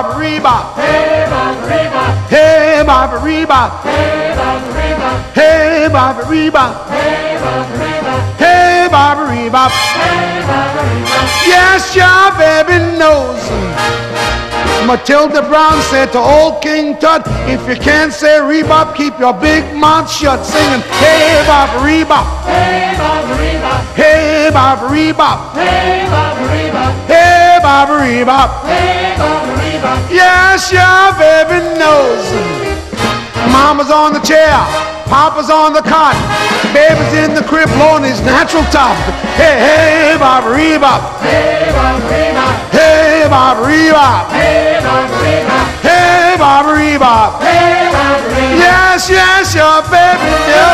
Baba Reba. Hey, Baba Reba. Hey, Baba Reba. Hey, Baba Reba. Hey, Baba Reba. Hey, Baba Reba. Hey, Baba Reba. Hey, Baba Reba. Yes, your baby knows. Matilda Brown said to old King Tut, if you can't say rebop, keep your big mouth shut, singing, hey, Baba Reba. Hey, Baba Reba. Hey, Baba Reba. Hey, Baba Reba. Hey, Baba Reba. Hey, Baba Reba. Yes, your baby knows. Mama's on the chair, Papa's on the cot, baby's in the crib blowing his natural top. Hey, hey, Baba Reba. Hey, Baba Reba. Hey, Baba Reba. Hey, Baba Reba. Hey, Baba Reba. Hey, Baba Reba. Yes, yes, your baby knows.